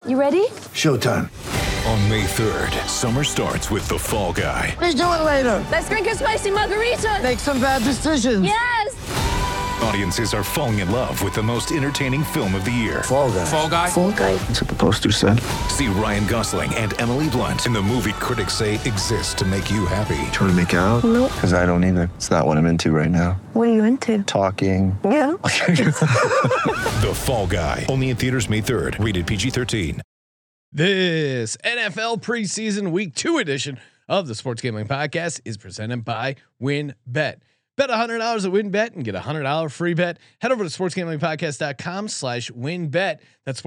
You ready? Showtime. On May 3rd, summer starts with The Fall Guy. Let's do it later. Let's drink a spicy margarita. Make some bad decisions. Yes. Audiences are falling in love with the most entertaining film of the year. Fall Guy. Fall Guy. Fall guy. That's what the poster said. See Ryan Gosling and Emily Blunt in the movie critics say exists to make you happy. Trying to make it out? Nope. Because I don't either. It's not what I'm into right now. What are you into? Talking. Yeah. The Fall Guy. Only in theaters May 3rd. Rated PG-13. This NFL preseason week 2 edition of the Sports Gambling Podcast is presented by WynnBET. Bet $100 at WynnBET and get a $100 free bet. Head over to sportsgamblingpodcast.com/WynnBET. That's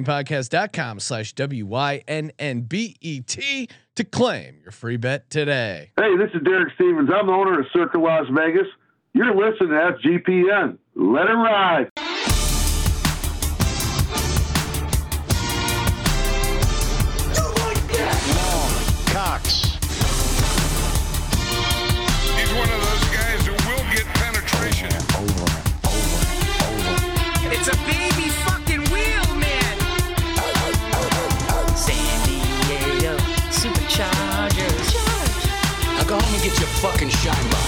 sportsgamblingpodcast.com/WYNNBET to claim your free bet today. Hey, this is Derek Stevens. I'm the owner of Circa Las Vegas. You're listening to SGPN. Let it ride. Cox. He's one of those guys who will get penetration. Over. It's a baby fucking wheel, man. San Diego Superchargers. Now go home and get your fucking shine box.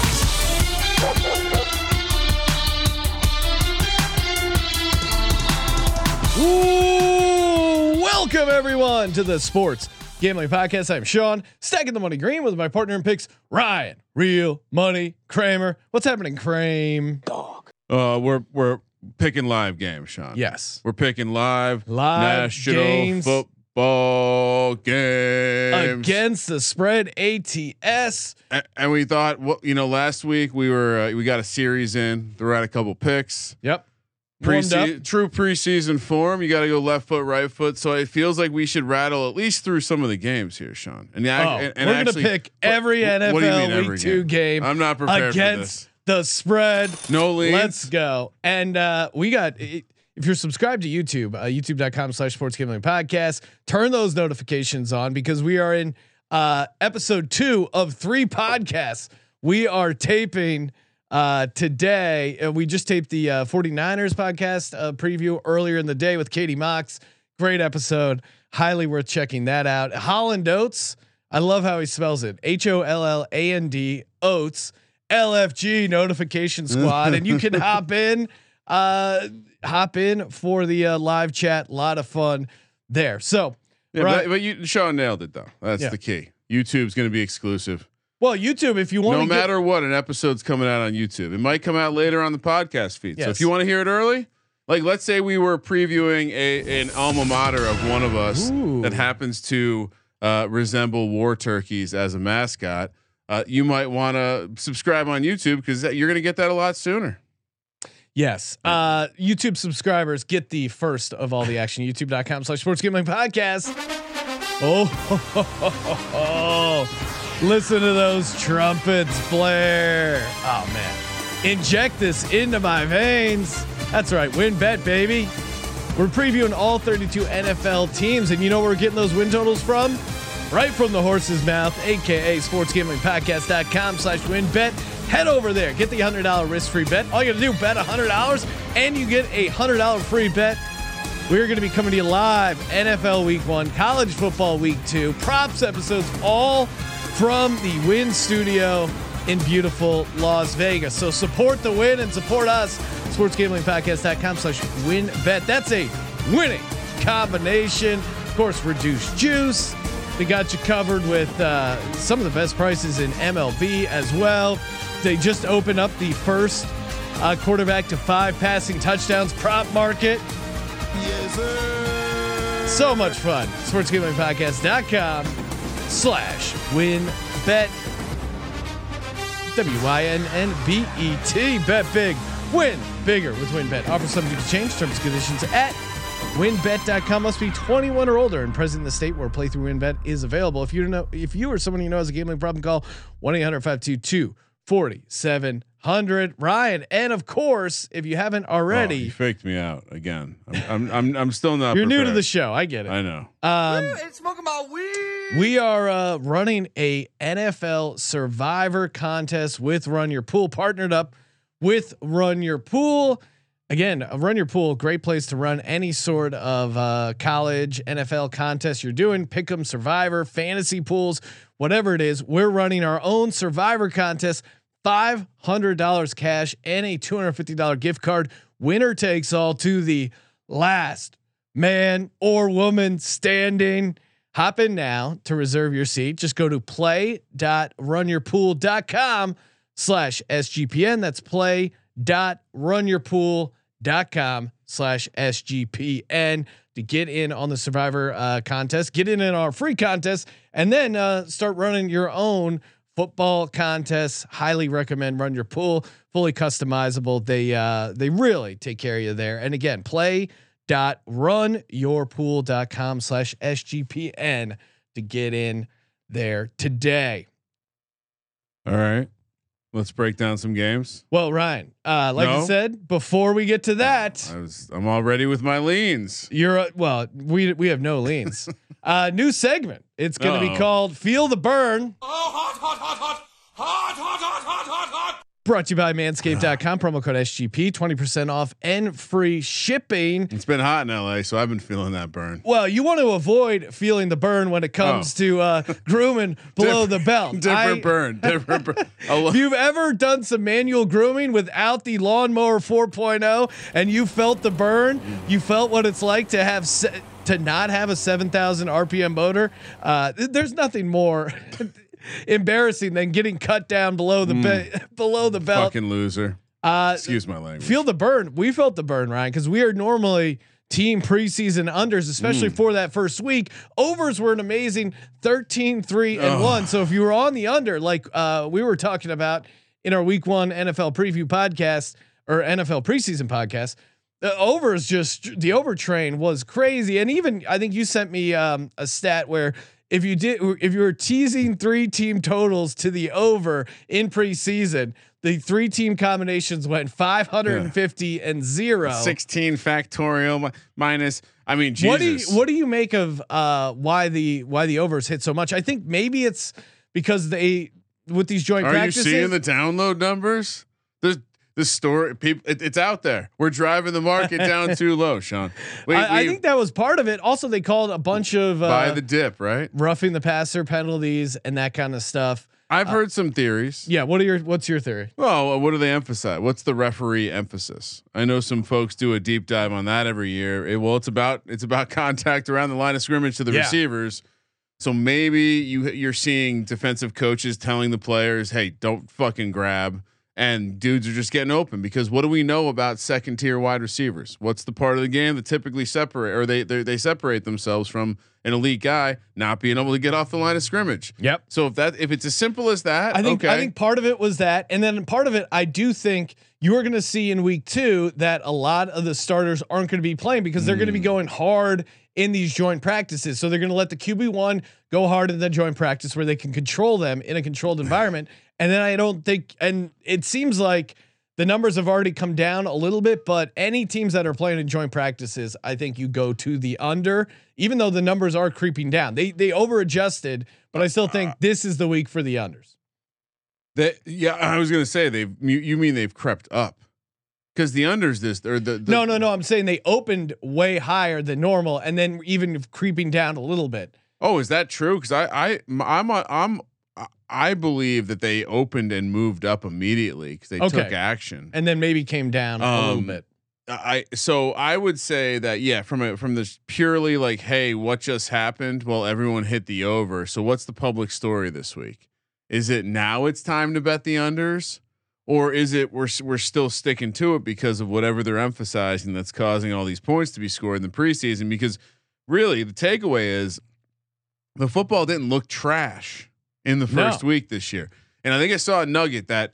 Ooh, welcome everyone to the Sports Gambling Podcast. I'm Sean, stacking the money green with my partner in picks, Ryan, Real Money Kramer. What's happening, Kramer? We're picking live games, Sean. Yes, We're picking live national games football games against the spread ATS. And we thought, last week we got a series in, threw out a couple picks. Yep. True preseason form. You got to go left foot, right foot. So it feels like we should rattle at least through some of the games here, Sean. And we're going to pick every NFL Week 2 game. I'm not prepared against for this. The spread. No leads. Let's go. And we got, if you're subscribed to YouTube, youtube.com/sports gambling podcast, turn those notifications on because we are in episode 2 of 3 podcasts. We are taping today. We just taped the 49ers podcast preview earlier in the day with Katie Mox. Great episode. Highly worth checking that out. Holland Oates. I love how he spells it. HOLLAND Oates. LFG notification squad. And you can hop in for the live chat. A lot of fun there. So, yeah, but Sean nailed it though. That's the key. YouTube's going to be exclusive. Well, YouTube, if you want, no matter what, an episode's coming out on YouTube. It might come out later on the podcast feed. Yes. So if you want to hear it early, like let's say we were previewing an alma mater of one of us that happens to resemble war turkeys as a mascot, you might want to subscribe on YouTube because you're going to get that a lot sooner. Yes. YouTube subscribers get the first of all the action. YouTube.com/sports gambling podcast. Listen to those trumpets blare. Oh man. Inject this into my veins. That's right. WynnBET, baby. We're previewing all 32 NFL teams. And you know where we're getting those win totals from? Right from the horse's mouth, aka sportsgamblingpodcast.com/WynnBET. Head over there. Get the $100 risk-free bet. All you got to do, bet $100 and you get a $100 free bet. We're going to be coming to you live NFL Week 1, college football Week 2, props episodes, all from the Wynn Studio in beautiful Las Vegas. So support the Win and support us. sportsgamblingpodcast.com/WynnBET. That's a winning combination. Of course, reduced juice. They got you covered with some of the best prices in MLB as well. They just opened up the first quarterback to 5 passing touchdowns prop market. Yes, sir. So much fun. sportsgamblingpodcast.com/WynnBET. WYNNBET. Bet big. Win bigger with WynnBET. Offer subject to change. Terms and conditions at WynnBET.com. Must be 21 or older and present in the state where playthrough WynnBET is available. If you or someone you know has a gambling problem, call 1-800-522-4700. Ryan, and of course, if you haven't already, you faked me out again. I'm still not. You're prepared. new to the show. I get it. I know. It's smoking my weed. We are running a NFL Survivor contest with Run Your Pool, partnered up with Run Your Pool. Again, Run Your Pool, great place to run any sort of college, NFL contest you're doing. Pick'em, Survivor, fantasy pools, whatever it is. We're running our own Survivor contest. $500 cash and a $250 gift card. Winner takes all to the last man or woman standing. Hop in now to reserve your seat. Just go to play.runyourpool.com/SGPN. That's play.runyourpool.com/SGPN to get in on the Survivor contest, get in our free contest, and then start running your own football contests. Highly recommend Run Your Pool, fully customizable. They really take care of you there. And again, play.runyourpool.com/SGPN to get in there today. All right, let's break down some games. Well, Ryan, like I said, before we get to that, I'm all ready with my leans. you're we have no leans. New segment. It's going to be called Feel the Burn. Brought to you by manscaped.com. Promo code SGP, 20% off and free shipping. It's been hot in LA, so I've been feeling that burn. Well, you want to avoid feeling the burn when it comes to grooming below the belt. Different burn. If you've ever done some manual grooming without the lawnmower 4.0 and you felt the burn, you felt what it's like to have to not have a 7,000 RPM motor. There's nothing more embarrassing than getting cut down below the below the belt. Fucking loser. Excuse my language. Feel the burn. We felt the burn, Ryan, because we are normally team preseason unders, especially for that first week. Overs were an amazing 13-3-1. So if you were on the under, like we were talking about in our week 1 NFL preview podcast or NFL preseason podcast, the overs the over train was crazy. And even I think you sent me a stat where if you were teasing 3 team totals to the over in preseason, the 3 team combinations went 550 and 0. 16 factorial minus. I mean, Jesus. What do you make of why the overs hit so much? I think maybe it's because with these joint practices. Are you seeing the download numbers? There's the story, people. It's out there. We're driving the market down too low, Sean. I think that was part of it. Also, they called a bunch of buy the dip, right? Roughing the passer penalties and that kind of stuff. I've heard some theories. Yeah. What's your theory? Well, what do they emphasize? What's the referee emphasis? I know some folks do a deep dive on that every year. It's about contact around the line of scrimmage to the receivers. So maybe you're seeing defensive coaches telling the players, "Hey, don't fucking grab." And dudes are just getting open because what do we know about second tier wide receivers? What's the part of the game that typically they separate themselves from an elite guy not being able to get off the line of scrimmage? Yep. So if it's as simple as that, I think part of it was that, and then part of it, I do think you are going to see in week 2 that a lot of the starters aren't going to be playing because they're going to be going hard in these joint practices. So they're going to let the QB1 go hard in the joint practice where they can control them in a controlled environment. And then I don't think, and it seems like the numbers have already come down a little bit, but any teams that are playing in joint practices, I think you go to the under, even though the numbers are creeping down. They over adjusted, but I still think this is the week for the unders. I was going to say you mean they've crept up because the unders No. I'm saying they opened way higher than normal and then even creeping down a little bit. Oh, is that true? Because I believe that they opened and moved up immediately because they took action and then maybe came down a little bit. So I would say that from this purely like, hey, what just happened? Well, everyone hit the over. So what's the public story this week? Is it now it's time to bet the unders, or is it we're still sticking to it because of whatever they're emphasizing that's causing all these points to be scored in the preseason? Because really, the takeaway is the football didn't look trash in the first week this year. And I think I saw a nugget that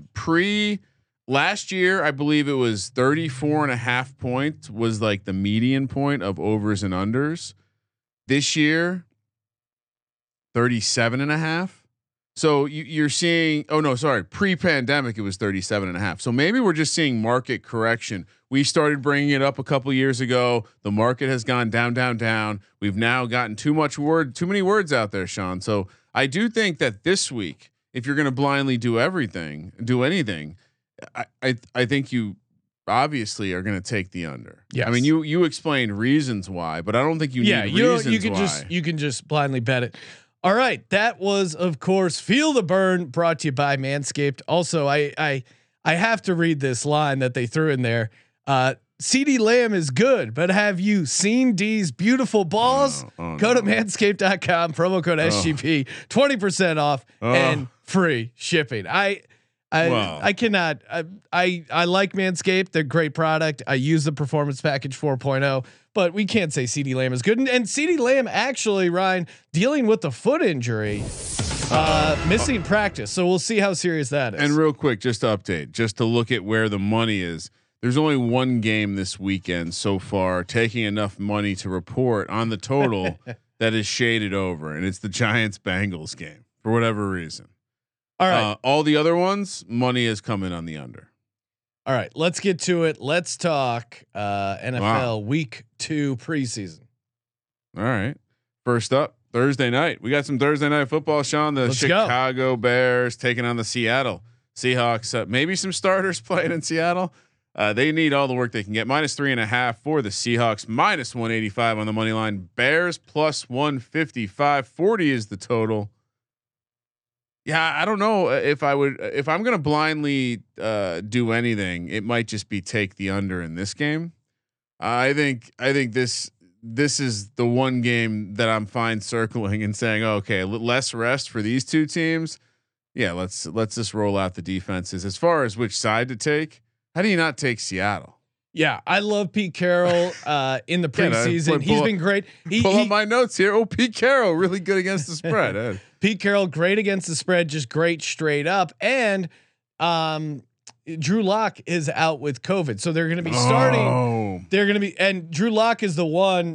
last year, I believe it was 34.5 points was like the median point of overs and unders. This year, 37.5. So you're seeing, pre-pandemic, it was 37.5. So maybe we're just seeing market correction. We started bringing it up a couple years ago. The market has gone down, down, down. We've now gotten too many words out there, Sean. So I do think that this week, if you're going to blindly do anything, I think you obviously are going to take the under. Yes. I mean, you explained reasons why, but I don't think you need reasons why. You can just blindly bet it. All right, that was of course Feel the Burn, brought to you by Manscaped. Also, I have to read this line that they threw in there. CeeDee Lamb is good, but have you seen D's beautiful balls? Go to manscaped.com, promo code SGP, 20% off and free shipping. I cannot. I like Manscaped. They're a great product. I use the Performance Package 4.0, but we can't say CeeDee Lamb is good. And CeeDee Lamb actually, Ryan, dealing with the foot injury, missing practice. So we'll see how serious that is. And real quick, just to update, just to look at where the money is. There's only one game this weekend so far, taking enough money to report on the total that is shaded over, and it's the Giants Bengals game for whatever reason. All right. All the other ones, money is coming on the under. All right, let's get to it. Let's talk NFL Week 2 preseason. All right. First up, Thursday night. We got some Thursday night football, Sean. The Chicago Bears taking on the Seattle Seahawks. Maybe some starters playing in Seattle. They need all the work they can get. -3.5 for the Seahawks. -185 on the money line. Bears +155. 40 is the total. Yeah, I don't know if I would. If I'm going to blindly do anything, it might just be take the under in this game. I think this is the one game that I'm fine circling and saying, oh, okay, less rest for these two teams. Yeah, let's just roll out the defenses. As far as which side to take, how do you not take Seattle? Yeah, I love Pete Carroll in the preseason. He's been great. Pull up my notes here. Oh, Pete Carroll, really good against the spread. Pete Carroll, great against the spread, just great straight up. And Drew Lock is out with COVID, so they're going to be starting. They're going to be, and Drew Lock is the one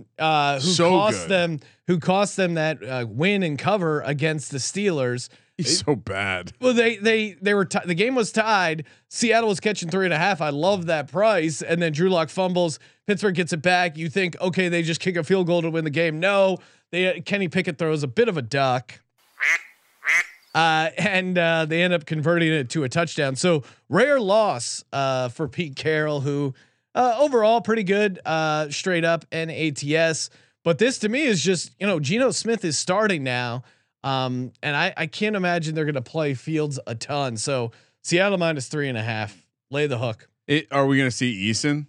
who cost them that win and cover against the Steelers. He's so bad. Well, they were the game was tied. Seattle was catching 3.5. I love that price. And then Drew Lock fumbles. Pittsburgh gets it back. You think, okay, they just kick a field goal to win the game. No, Kenny Pickett throws a bit of a duck. And they end up converting it to a touchdown. So rare loss for Pete Carroll, who overall pretty good straight up and ATS. But this to me is just, Geno Smith is starting now. And I can't imagine they're going to play Fields a ton. So Seattle -3.5, lay the hook. Are we going to see Eason?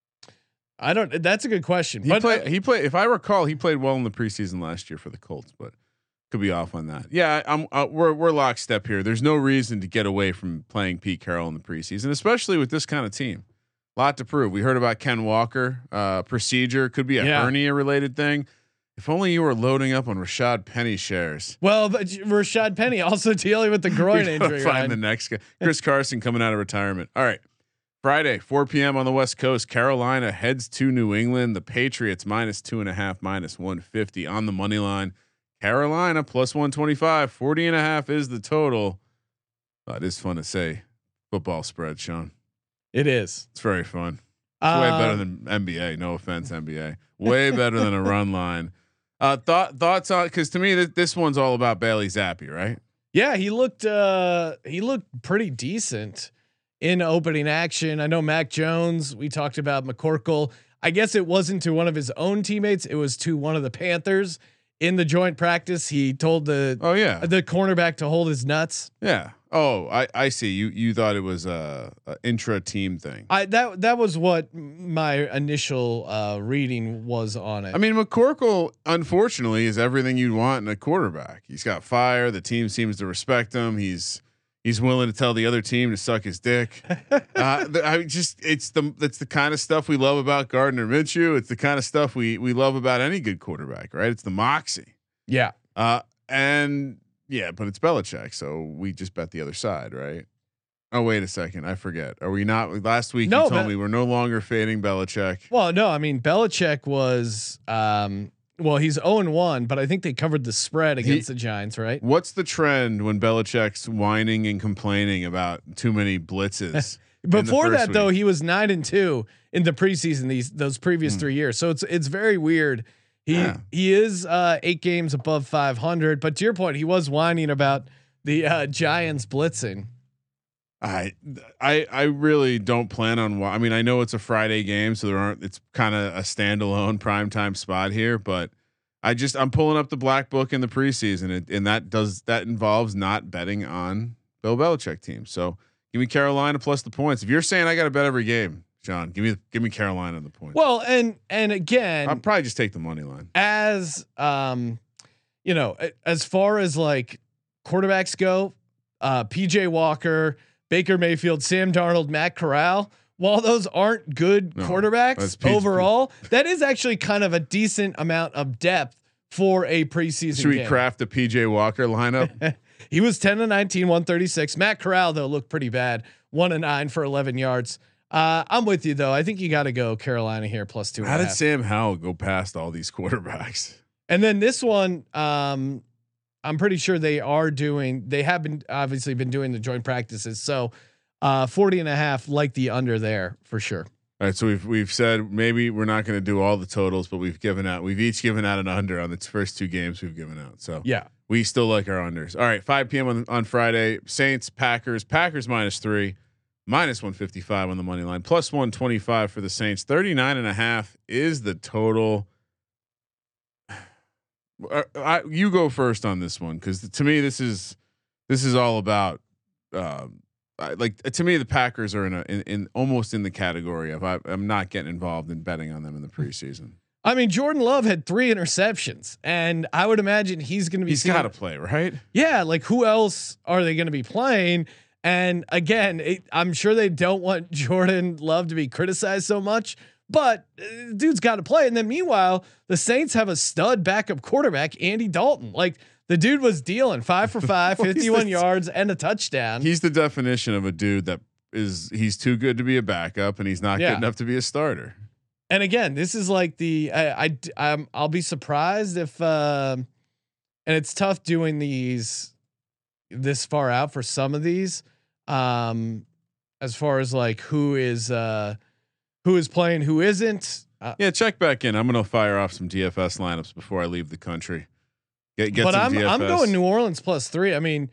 I don't. That's a good question. He played. If I recall, he played well in the preseason last year for the Colts, but could be off on that. Yeah, we're lockstep here. There's no reason to get away from playing Pete Carroll in the preseason, especially with this kind of team. A lot to prove. We heard about Ken Walker procedure. Could be a hernia related thing. If only you were loading up on Rashad Penny shares. Well, but Rashad Penny also dealing with the groin injury. Find the next guy. Chris Carson coming out of retirement. All right. Friday, 4 p.m. on the West Coast. Carolina heads to New England. The Patriots -2.5, -150 on the money line. Carolina +125. 40.5 is the total. It is fun to say football spread, Sean. It is. It's very fun. It's way better than NBA. No offense, NBA. Way better than a run line. Thoughts on, because to me this one's all about Bailey Zappi, right? Yeah, he looked pretty decent in opening action. I know Mac Jones. We talked about McCorkle. I guess it wasn't to one of his own teammates. It was to one of the Panthers in the joint practice. He told the cornerback to hold his nuts. Yeah. Oh, I see. You thought it was a intra team thing. That was what my initial reading was on it. I mean, McCorkle unfortunately is everything you'd want in a quarterback. He's got fire. The team seems to respect him. He's willing to tell the other team to suck his dick. It's the kind of stuff we love about Gardner Minshew. It's the kind of stuff we love about any good quarterback, right? It's the moxie. Yeah. Yeah, but it's Belichick, so we just bet the other side, right? Oh, wait a second, I forget. Are we not? Last week you told me we're no longer fading Belichick. Well, no, I mean Belichick was he's 0-1, but I think they covered the spread against the Giants, right? What's the trend when Belichick's whining and complaining about too many blitzes? Before that, though, he was 9-2 in the preseason. Those previous 3 years, so it's very weird. He is 8 games above 500, but to your point, he was whining about the Giants blitzing. I really don't plan on. I mean, I know it's a Friday game, so it's kind of a standalone primetime spot here, but I'm pulling up the black book in the preseason, and that involves not betting on Bill Belichick teams. So give me Carolina plus the points. If you're saying I got to bet every game, Sean, give me Carolina the points. Well, and again, I'll probably just take the money line. As as far as like quarterbacks go, PJ Walker, Baker Mayfield, Sam Darnold, Matt Corral. While those aren't good quarterbacks overall, that is actually kind of a decent amount of depth for a preseason. Should we craft a PJ Walker lineup? He was 10-19, 136. Matt Corral though looked pretty bad, 1-9 for 11 yards. I'm with you though. I think you got to go Carolina here plus 2.5. How did Sam Howell go past all these quarterbacks? And then this one, I'm pretty sure they have been obviously been doing the joint practices. So 40.5, like the under there for sure. All right. So we've said maybe we're not going to do all the totals, but we've each given out an under on the first 2 games we've given out. So yeah, we still like our unders. All right. 5 p.m. on Friday, Saints, Packers -3, -155 on the money line, +125 for the Saints. 39.5 is the total. You go first on this one, because to me this is all about to me the Packers are in almost in the category of I'm not getting involved in betting on them in the preseason. I mean, Jordan Love had 3 interceptions, and I would imagine he's going to be. He's got to play, right? Yeah, like who else are they going to be playing? And again, I'm sure they don't want Jordan Love to be criticized so much. But dude's got to play. And then meanwhile, the Saints have a stud backup quarterback, Andy Dalton. Like the dude was dealing 5 for 5, 51 yards and a touchdown. He's the definition of a dude he's too good to be a backup and he's not good enough to be a starter. And again, this is like I'll be surprised if, and it's tough doing these this far out for some of these, as far as like who is playing, who isn't. Check back in. I'm going to fire off some DFS lineups before I leave the country. Get but some DFS. I'm going New Orleans +3. I mean,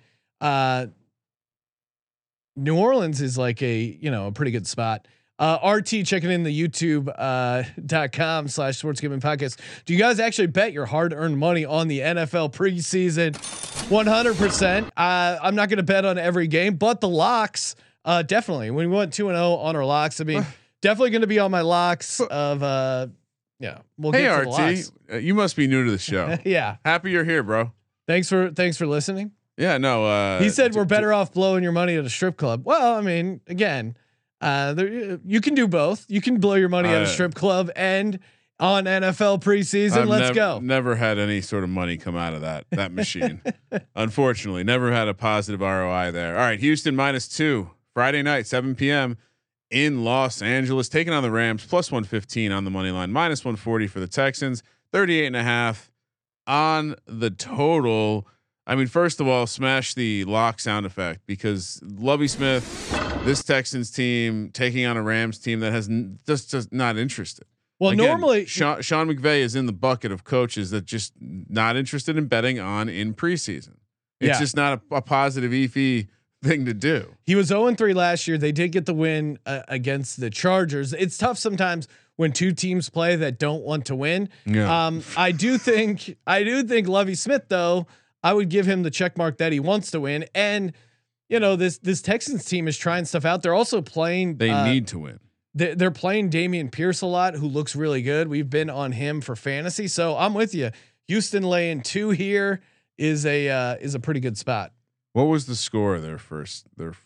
New Orleans is like a pretty good spot. RT checking in the YouTube.com/sportsgambling podcast. Do you guys actually bet your hard-earned money on the NFL preseason? 100%. I'm not going to bet on every game, but the locks, definitely. When we went 2-0 on our locks, I mean, definitely going to be on my locks of we'll hey get to RT, you must be new to the show. Yeah, happy you're here, bro. Thanks for listening. Yeah, no. He said we're better off blowing your money at a strip club. Well, I mean, again, you can do both. You can blow your money at a strip club and on NFL preseason. Let's go. Never had any sort of money come out of that machine. Unfortunately, never had a positive ROI there. All right, Houston -2 Friday night, 7 p.m. in Los Angeles, taking on the Rams, +115 on the money line, -140 for the Texans, 38.5 on the total. I mean, first of all, smash the lock sound effect, because Lovie Smith, this Texans team taking on a Rams team that has just not interested. Well, again, normally Sean McVay is in the bucket of coaches that just not interested in betting on in preseason. It's just not a positive EFE thing to do. He was 0-3 last year. They did get the win against the Chargers. It's tough sometimes when 2 teams play that don't want to win. Yeah. I do think Lovie Smith, though, I would give him the check mark that he wants to win. And this Texans team is trying stuff out. They're also playing. They need to win. They're playing Dameon Pierce a lot, who looks really good. We've been on him for fantasy, so I'm with you. Houston laying 2 here is a pretty good spot. What was the score there first? They're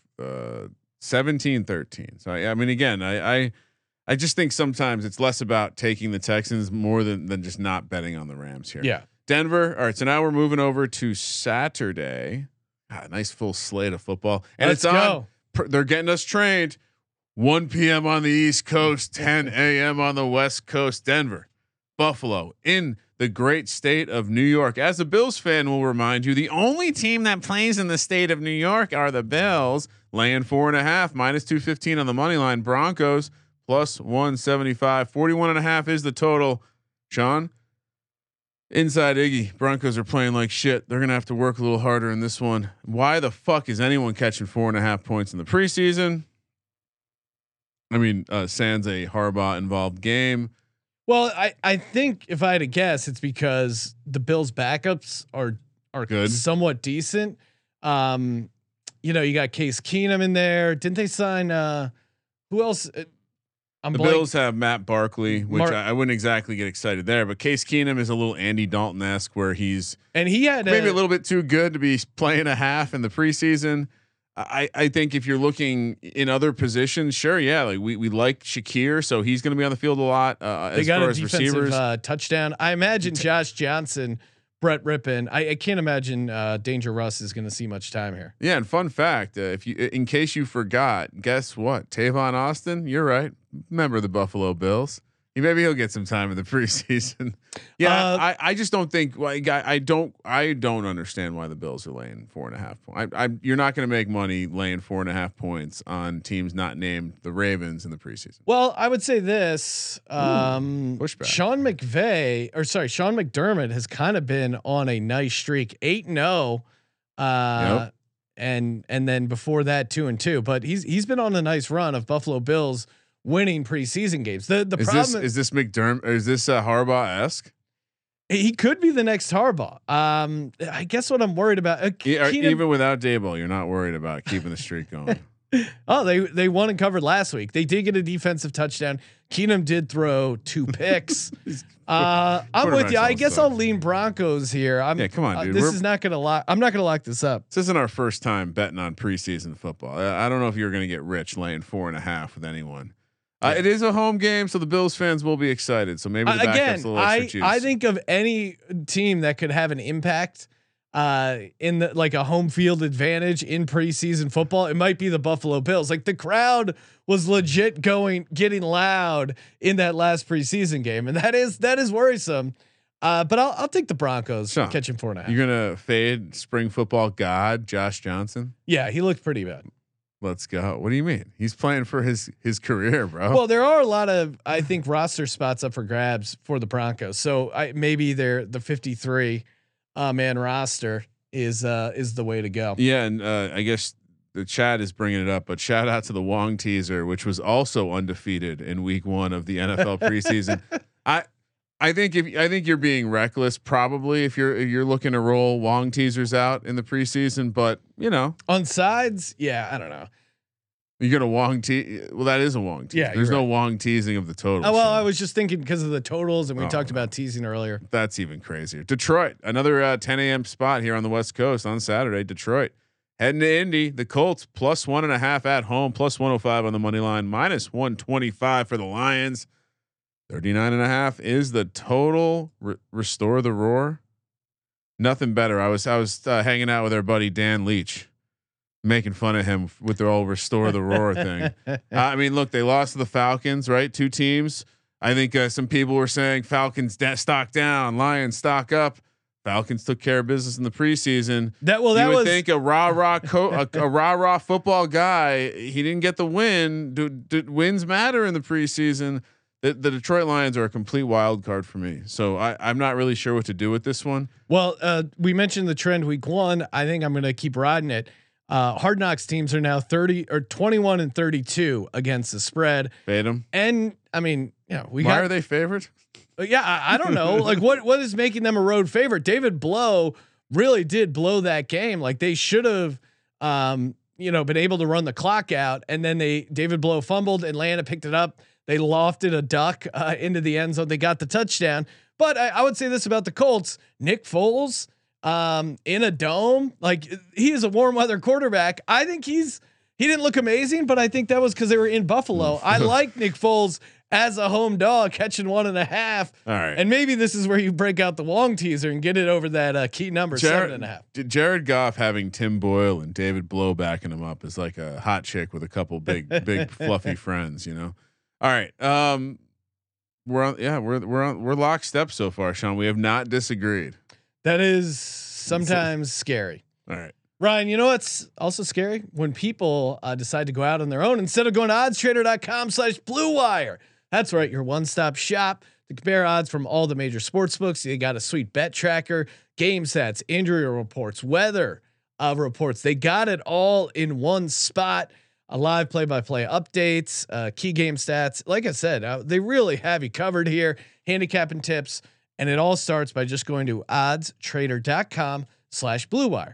17-13. So I mean, again, I just think sometimes it's less about taking the Texans more than just not betting on the Rams here. Yeah. Denver. All right. So now we're moving over to Saturday. Nice full slate of football, and Let's it's go. on. They're getting us trained. 1 p.m. on the East Coast, 10 a.m. on the West Coast. Denver, Buffalo, in the great state of New York. As a Bills fan will remind you, the only team that plays in the state of New York are the Bills. Laying 4.5, -215 on the money line. Broncos +175, 41.5 is the total. Sean, Inside Iggy, Broncos are playing like shit. They're gonna have to work a little harder in this one. Why the fuck is anyone catching 4.5 points in the preseason? I mean, sans a Harbaugh involved game. Well, I think if I had to guess, it's because the Bills' backups are good, somewhat decent. You know, you got Case Keenum in there. Didn't they sign? Who else? Bills have Matt Barkley, which I wouldn't exactly get excited there. But Case Keenum is a little Andy Dalton-esque, where he had maybe a little bit too good to be playing a half in the preseason. I think if you're looking in other positions, sure, yeah, like we like Shakir, so he's going to be on the field a lot. They got a defensive touchdown. I imagine Josh Johnson, Brett Rippon. I can't imagine Danger Russ is going to see much time here. Yeah, and fun fact, in case you forgot, guess what? Tavon Austin, you're right, member of the Buffalo Bills. Maybe he'll get some time in the preseason. Yeah, I just don't think. Like, I don't understand why the Bills are laying 4.5 points. You're not going to make money laying 4.5 points on teams not named the Ravens in the preseason. Well, I would say this: pushback. Sean McDermott has kind of been on a nice streak, 8-0, yep. and then before that 2-2. But he's been on a nice run of Buffalo Bills winning preseason games. The problem is this McDermott, or is this Harbaugh-esque? He could be the next Harbaugh. I guess what I'm worried about, even without Daboll, you're not worried about keeping the streak going. Oh, they won and covered last week. They did get a defensive touchdown. Keenum did throw 2 picks. I'm with you. I guess I'll lean Broncos here. Come on, dude. This is not going to lock. I'm not going to lock this up. This isn't our first time betting on preseason football. I don't know if you're going to get rich laying 4.5 with anyone. It is a home game, so the Bills fans will be excited. So maybe the backup's a little extra juice. I think of any team that could have an impact in the like a home field advantage in preseason football, it might be the Buffalo Bills. Like the crowd was legit getting loud in that last preseason game, and that is worrisome. But I'll take the Broncos catching 4.5. You're gonna fade spring football god Josh Johnson? Yeah, he looked pretty bad. Let's go. What do you mean? He's playing for his career, bro. Well, there are a lot of, I think, roster spots up for grabs for the Broncos. So maybe the 53 man roster is the way to go. Yeah, and I guess the chat is bringing it up, but shout out to the Wong teaser, which was also undefeated in week 1 of the NFL preseason. I think you're being reckless probably if you're looking to roll Wong teasers out in the preseason, but on sides, yeah, I don't know. You're gonna Wong well, that is a Wong tease. Yeah, there's no Wong teasing of the totals. Oh, well, I was just thinking because of the totals, and we talked about teasing earlier. That's even crazier. Detroit, another 10 a.m. spot here on the West Coast on Saturday. Detroit heading to Indy. The Colts +1.5 at home, +105 on the money line, -125 for the Lions. 39.5 is the total. Restore the roar. Nothing better. I was hanging out with our buddy Dan Leach, making fun of him with their old restore the roar thing. I mean, look, they lost to the Falcons, right? 2 teams. I think some people were saying Falcons stock down, Lions stock up. Falcons took care of business in the preseason. You would think a rah-rah football guy, he didn't get the win. Do wins matter in the preseason? The Detroit Lions are a complete wild card for me, so I'm not really sure what to do with this one. Well, we mentioned the trend week 1. I think I'm going to keep riding it. Hard Knocks teams are now 21 and 32 against the spread. Fade them. And I mean, why are they favored? Yeah, I don't know. Like what is making them a road favorite? David Blow really did blow that game. Like they should have, been able to run the clock out, and then David Blow fumbled. Atlanta picked it up. They lofted a duck into the end zone. They got the touchdown. But I would say this about the Colts: Nick Foles in a dome, like he is a warm weather quarterback. I think he didn't look amazing, but I think that was because they were in Buffalo. I like Nick Foles as a home dog catching 1.5. All right, and maybe this is where you break out the Wong teaser and get it over that key number 7.5. Jared Goff having Tim Boyle and David Blow backing him up is like a hot chick with a couple big fluffy friends, All right. We're lockstep so far, Sean. We have not disagreed. That is sometimes scary. All right, Ryan, you know what's also scary? When people decide to go out on their own instead of going to oddstrader.com/Blue Wire. That's right. Your one-stop shop to compare odds from all the major sports books. They got a sweet bet tracker, game stats, injury reports, weather reports. They got it all in one spot. A live play-by-play updates, key game stats. Like I said, they really have you covered here. Handicapping tips, and it all starts by just going to oddstrader.com/Blue Wire.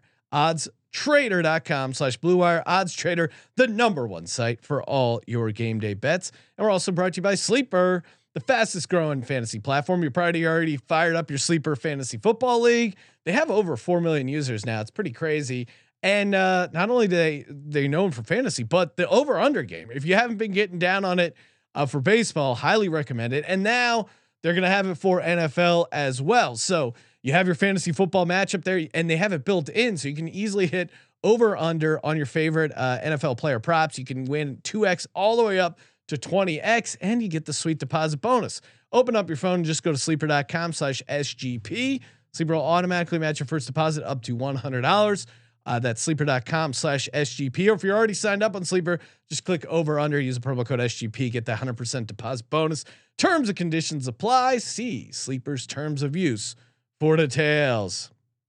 Oddstrader.com/Blue Wire. OddsTrader, the #1 site for all your game day bets. And we're also brought to you by Sleeper, the fastest growing fantasy platform. You're probably already fired up your Sleeper Fantasy Football League. They have over 4 million users now. It's pretty crazy. And not only do they known for fantasy, but the over under game. If you haven't been getting down on it for baseball, highly recommend it. And now they're going to have it for NFL as well. So you have your fantasy football matchup there, and they have it built in, so you can easily hit over under on your favorite NFL player props. You can win 2x all the way up to 20x, and you get the sweet deposit bonus. Open up your phone and just go to sleeper.com/SGP. Sleeper will automatically match your first deposit up to $100. That's sleeper.com/SGP. Or if you're already signed up on Sleeper, just click over under, use the promo code SGP, get that 100% deposit bonus. Terms and conditions apply. See Sleeper's terms of use for details.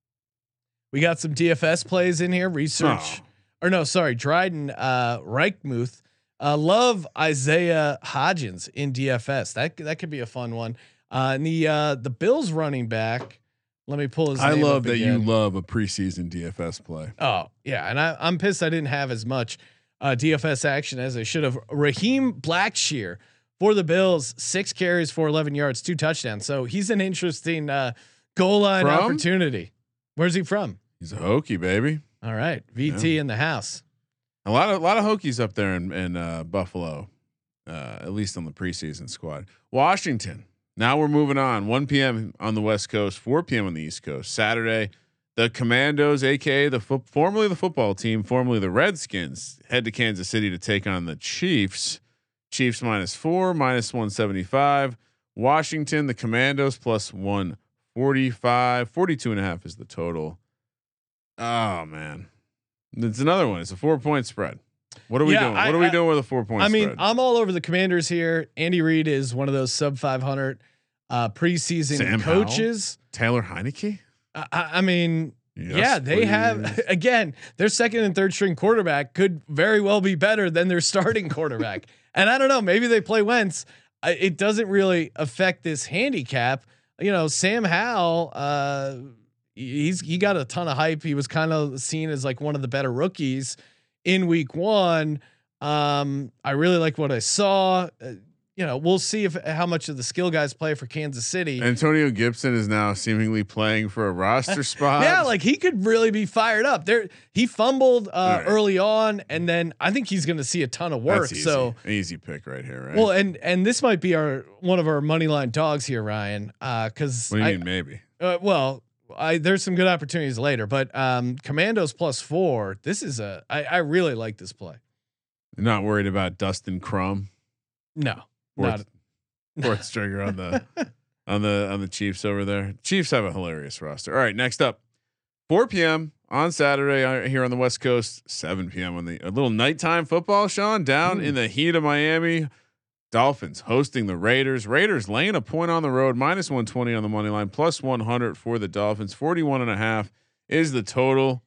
We got some DFS plays in here. Research, or no, sorry, Dryden Reichmuth. Love Isaiah Hodgins in DFS. That could be a fun one. And the Bills running back. Let me pull his name. I love up that again. you love a preseason DFS play. Oh yeah, and I'm pissed I didn't have as much DFS action as I should have. Raheem Blackshear for the Bills, 6 carries for 11 yards, 2 touchdowns. So he's an interesting goal line opportunity. Where's he from? He's a Hokie, baby. All right, VT in the house. A lot of Hokies up there in Buffalo, at least on the preseason squad. Washington. Now we're moving on. 1 p.m. on the West Coast, 4 p.m. on the East Coast. Saturday, the Commandos, aka formerly the football team, formerly the Redskins, head to Kansas City to take on the Chiefs. Chiefs -4, -175. Washington, the Commandos +145. 42.5 is the total. Oh man, it's another one. It's a 4-point spread. What are we doing? What are we doing with a 4-point spread? I mean, I'm all over the Commanders here. Andy Reid is one of those sub 500 preseason Sam coaches. Howell? Taylor Heineke. I mean, yes, yeah, they please. have again. Their second and third string quarterback could very well be better than their starting quarterback. And I don't know. Maybe they play Wentz. It doesn't really affect this handicap. You know, Sam Howell. He got a ton of hype. He was kind of seen as like one of the better rookies in week 1. I really like what I saw. We'll see how much of the skill guys play for Kansas City. Antonio Gibson is now seemingly playing for a roster spot. Yeah, like he could really be fired up. He fumbled early on, and then I think he's going to see a ton of work. That's easy. So easy pick right here, right? Well, and this might be one of our money line dogs here, Ryan. Because what do you mean maybe? There's some good opportunities later, but Commandos +4. This is I really like this play. You're not worried about Dustin Crum? No, fourth stringer on the Chiefs over there. Chiefs have a hilarious roster. All right, next up, 4 p.m. on Saturday here on the West Coast. 7 p.m. on a little nighttime football. Sean down in the heat of Miami. Dolphins hosting the Raiders. Raiders laying a point on the road, -120 on the money line, +100 for the Dolphins. 41.5 is the total.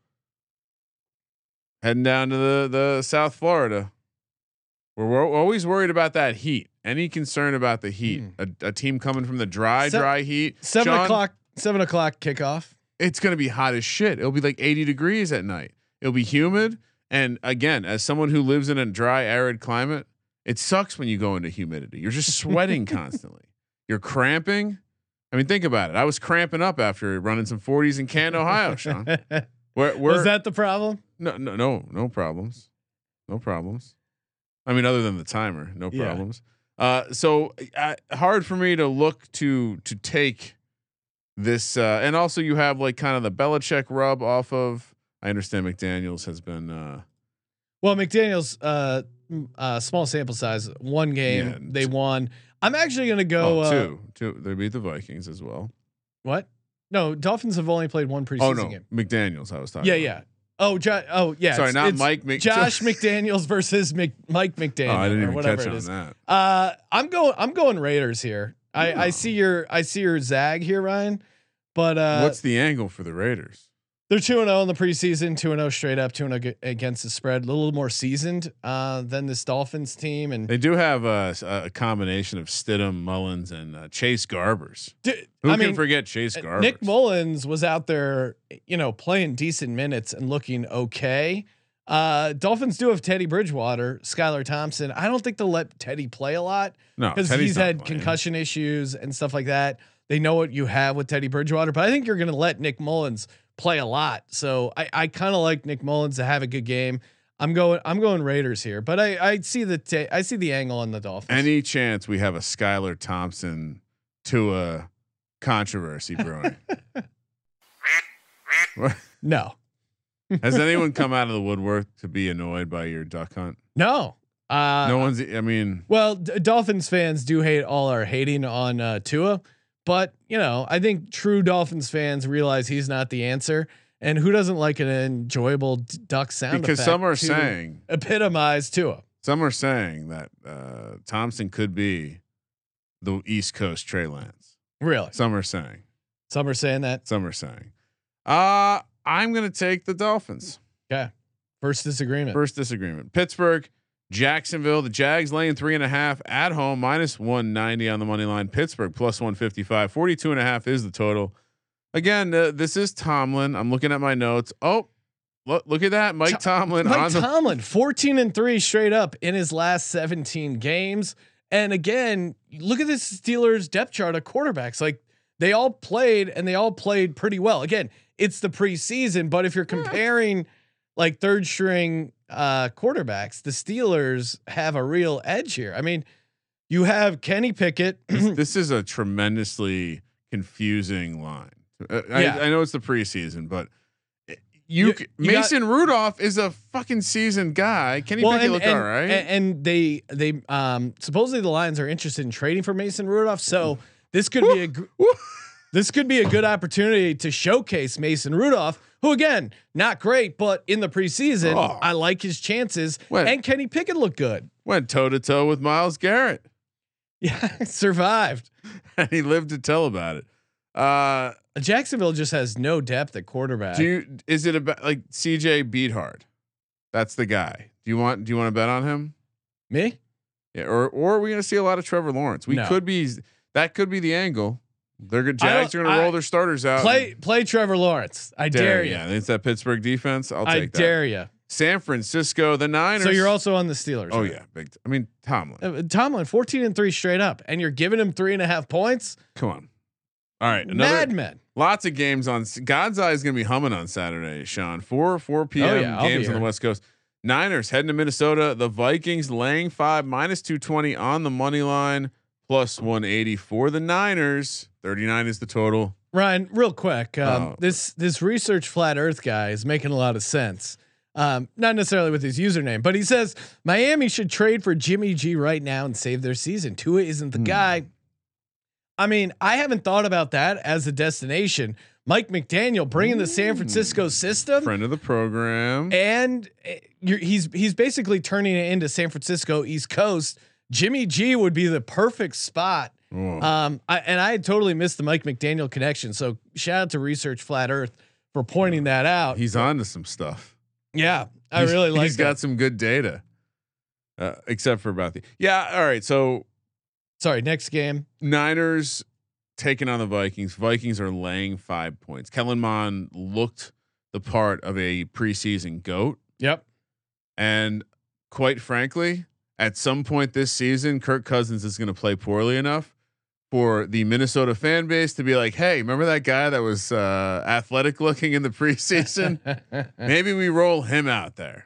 Heading down to the South Florida. We're always worried about that heat. Any concern about the heat? A team coming from the dry heat. 7 o'clock kickoff. It's going to be hot as shit. It'll be like 80 degrees at night. It'll be humid. And again, as someone who lives in a dry, arid climate, it sucks when you go into humidity. You're just sweating constantly. You're cramping. I mean, think about it. I was cramping up after running some 40s in Canton, Ohio, Sean. Was that the problem? No problems. No problems. I mean, other than the timer, no problems. So hard for me to look to take this. And also you have like kind of the Belichick rub off of, I understand McDaniels has been, well, McDaniels, small sample size, 1 game they won. I'm actually going to go two. They beat the Vikings as well. What? No, Dolphins have only played 1 preseason game. McDaniels. I was talking. Yeah. Oh, yeah. Sorry, not Mike. Josh McDaniels versus Mike McDaniel. I didn't even catch it on is. that. I'm going Raiders here. I see your zag here, Ryan. But what's the angle for the Raiders? They're 2-0 in the preseason, 2-0 straight up, 2-0 against the spread. A little more seasoned than this Dolphins team, and they do have a combination of Stidham, Mullins, and Chase Garbers. Who can forget Chase Garbers? Nick Mullins was out there, playing decent minutes and looking okay. Dolphins do have Teddy Bridgewater, Skylar Thompson. I don't think they'll let Teddy play a lot because he's had concussion issues and stuff like that. They know what you have with Teddy Bridgewater, but I think you're going to let Nick Mullins play a lot. So I kind of like Nick Mullins to have a good game. I'm going Raiders here, but I see the angle on the Dolphins. Any chance we have a Skylar Thompson to a controversy brewing? No. Has anyone come out of the woodwork to be annoyed by your duck hunt? No. No one's. I mean, well, Dolphins fans do hate all our hating on Tua. But I think true Dolphins fans realize he's not the answer, and who doesn't like an enjoyable duck sound? Because some are saying epitomize Tua. Some are saying that Thompson could be the East Coast Trey Lance. Really? Some are saying. Some are saying that. Some are saying. I'm gonna take the Dolphins. Okay. First disagreement. Pittsburgh. Jacksonville, the Jags laying 3.5 at home, -190 on the money line. Pittsburgh +155, 42.5 is the total. Again, this is Tomlin. I'm looking at my notes. Oh, look at that, Mike Tomlin. Tomlin, 14-3 straight up in his last 17 games. And again, look at this Steelers depth chart of quarterbacks. Like they all played pretty well. Again, it's the preseason, but if you're comparing like third string quarterbacks, the Steelers have a real edge here. I mean, you have Kenny Pickett. This is a tremendously confusing line. I know it's the preseason, but Mason Rudolph is a fucking seasoned guy. Kenny Pickett looked all right. And they supposedly the Lions are interested in trading for Mason Rudolph. So this could be a good opportunity to showcase Mason Rudolph, who again, not great, but in the preseason, I like his chances. And Kenny Pickett looked good. Went toe to toe with Myles Garrett. Yeah, survived. And he lived to tell about it. Jacksonville just has no depth at quarterback. Is it about like CJ Beathard? That's the guy. Do you want to bet on him? Me? Yeah. Or are we going to see a lot of Trevor Lawrence? That could be the angle. Jags are going to roll their starters out. Play Trevor Lawrence. I dare you. Yeah, it's that Pittsburgh defense. I'll take that. I dare you. San Francisco, the Niners. So you're also on the Steelers. Oh right? Yeah, big. I mean Tomlin. Tomlin 14-3 straight up, and you're giving him 3.5 points. Come on. All right, Madmen. Lots of games on God's Eye is going to be humming on Saturday. Sean, 4 p.m. games on the West Coast. Niners heading to Minnesota. The Vikings laying 5 -220 on the money line, +180 for the Niners. 39 is the total. Ryan, real quick, this research flat Earth guy is making a lot of sense. Not necessarily with his username, but he says Miami should trade for Jimmy G right now and save their season. Tua isn't the guy. I mean, I haven't thought about that as a destination. Mike McDaniel bringing the San Francisco system, friend of the program, and he's basically turning it into San Francisco East Coast. Jimmy G would be the perfect spot. I had totally missed the Mike McDaniel connection. So shout out to Research Flat Earth for pointing that out. He's on to some stuff. Yeah, I really like. He's got some good data, except for about all right. So. Sorry, next game. Niners taking on the Vikings. Vikings are laying 5 points. Kellen Mond looked the part of a preseason GOAT. Yep. And quite frankly, at some point this season, Kirk Cousins is going to play poorly enough for the Minnesota fan base to be like, hey, remember that guy that was athletic looking in the preseason? Maybe we roll him out there.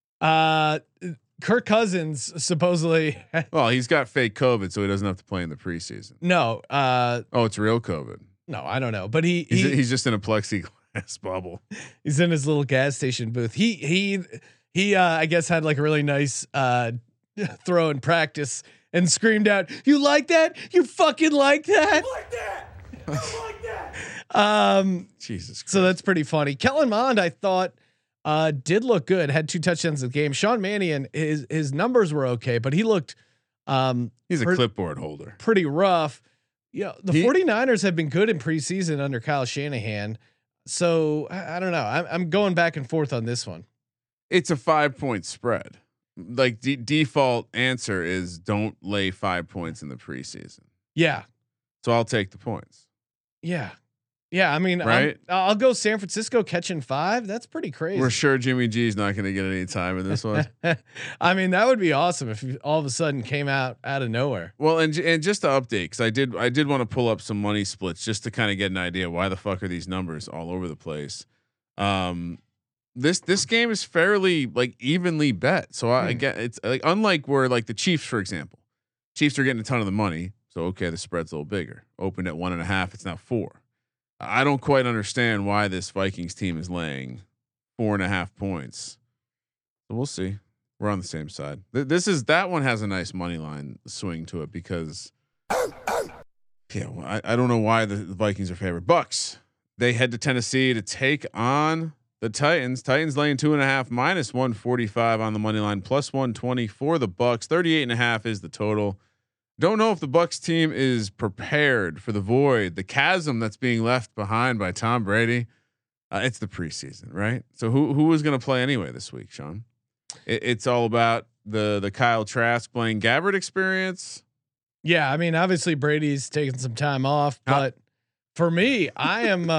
Kirk Cousins supposedly. Well, he's got fake COVID, so he doesn't have to play in the preseason. No. It's real COVID. No, I don't know, but he's just in a plexiglass bubble. He's in his little gas station booth. He I guess had like a really nice throw in practice and screamed out, "You like that? You fucking like that? You like that? You like that?" Jesus Christ. So that's pretty funny. Kellen Mond, I thought. Did look good. Had 2 touchdowns in the game. Sean Mannion, his numbers were okay, but he looked. He's a clipboard holder. Pretty rough. Yeah, the 49ers have been good in preseason under Kyle Shanahan. So I don't know. I'm going back and forth on this one. It's a 5-point spread. Like default answer is don't lay 5 points in the preseason. Yeah. So I'll take the points. Yeah. Yeah. I mean, right. I'll go San Francisco catching 5. That's pretty crazy. We're sure Jimmy G is not going to get any time in this one. I mean, that would be awesome if you all of a sudden came out of nowhere. Well, and just to update, because I did want to pull up some money splits just to kind of get an idea why the fuck are these numbers all over the place. This game is fairly like evenly bet. So I get it's like unlike where like the Chiefs, for example, Chiefs are getting a ton of the money. So okay, the spread's a little bigger. Opened at 1.5, it's now 4. I don't quite understand why this Vikings team is laying 4.5 points. So we'll see. We're on the same side. That one has a nice money line swing to it because I don't know why the Vikings are favored. Bucks, they head to Tennessee to take on the Titans. Titans laying 2.5 minus 145 on the money line, plus 120 for the Bucks. 38.5 is the total. Don't know if the Bucks team is prepared for the void, the chasm that's being left behind by Tom Brady. It's the preseason, right? So who is going to play anyway this week, Sean? It's all about the Kyle Trask playing Gabbert experience. Yeah, I mean, obviously Brady's taking some time off, but for me, I am.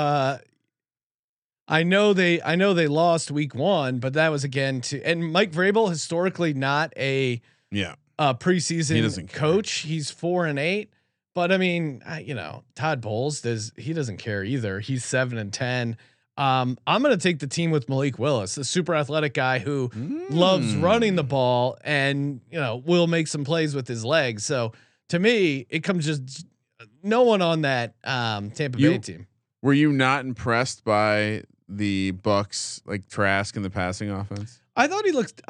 I know they lost week 1, but that was again and Mike Vrabel historically not a preseason coach. He's 4-8, but I mean, Todd Bowles doesn't care either. He's 7-10. I'm going to take the team with Malik Willis, the super athletic guy who loves running the ball and, will make some plays with his legs. So to me, it comes just no one on that Tampa Bay team. Were you not impressed by the Bucks like Trask in the passing offense? I thought he looked,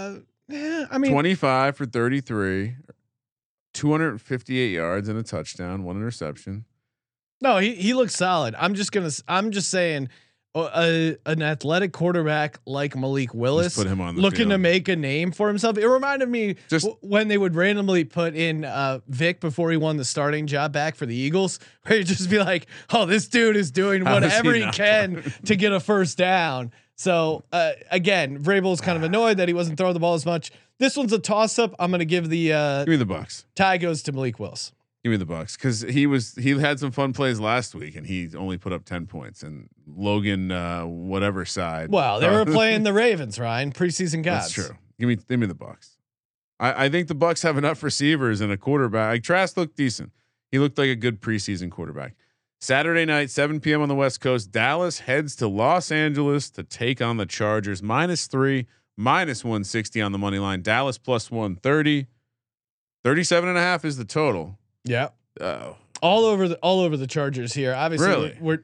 25 for 33, 258 yards and a touchdown, 1 interception. No, he looks solid. I'm just saying an athletic quarterback like Malik Willis, just put him on the looking field to make a name for himself. It reminded me when they would randomly put in Vic before he won the starting job back for the Eagles, where you'd just be like, oh, this dude is doing whatever he can to get a first down. So again, Vrabel's kind of annoyed that he wasn't throwing the ball as much. This one's a toss up. I'm going to give me the Bucks. Tie goes to Malik Willis. Give me the Bucks because he had some fun plays last week and he only put up 10 points and Logan whatever side. Well, they were playing the Ravens, Ryan, preseason gods. That's true. Give me the Bucks. I think the Bucks have enough receivers and a quarterback. Like Trask looked decent. He looked like a good preseason quarterback. Saturday night, 7 p.m. on the West Coast. Dallas heads to Los Angeles to take on the Chargers. -3, -160 on the money line. Dallas plus 130. 37.5 is the total. Yeah. All over the Chargers here. Obviously, really? we're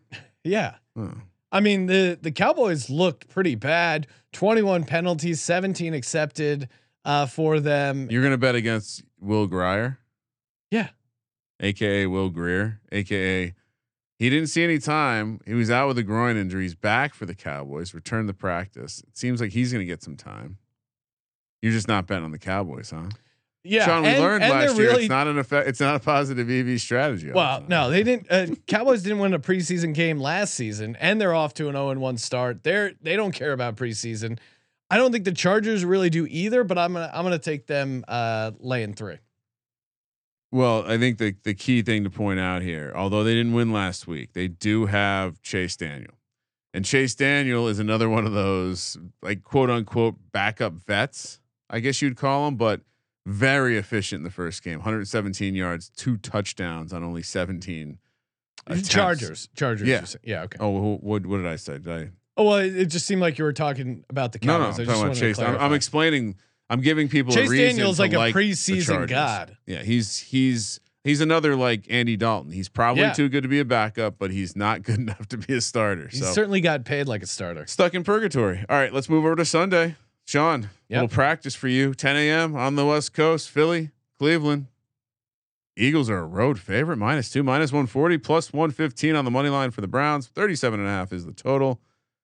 I mean, the Cowboys looked pretty bad. 21 penalties, 17 accepted for them. You're gonna bet against Will Grier? Yeah. AKA Will Grier, AKA he didn't see any time. He was out with a groin injury. He's back for the Cowboys, returned to practice. It seems like he's gonna get some time. You're just not betting on the Cowboys, huh? Yeah, Sean, we learned last year it's not it's not a positive EV strategy. Well, no, they didn't. Cowboys didn't win a preseason game last season, and they're off to an 0-1 start. They don't care about preseason. I don't think the Chargers really do either, but I'm gonna take them laying 3. Well, I think the key thing to point out here, although they didn't win last week, they do have Chase Daniel, and Chase Daniel is another one of those like quote unquote backup vets, I guess you'd call him, but very efficient in the first game. 117 yards, 2 touchdowns on only 17 attempts. Chargers. Yeah. Yeah. Okay. Oh, what did I say? Did I? Oh, well, it just seemed like you were talking about the Cowboys. No, I'm talking about Chase. I'm explaining. I'm giving people Chase a reason Daniel's to like like a preseason god. Yeah, he's another like Andy Dalton. He's probably too good to be a backup, but he's not good enough to be a starter. He certainly got paid like a starter. Stuck in purgatory. All right, let's move over to Sunday. Sean, little practice for you. 10 a.m. on the West Coast. Philly, Cleveland. Eagles are a road favorite. -2, -140, plus 115 on the money line for the Browns. 37.5 is the total.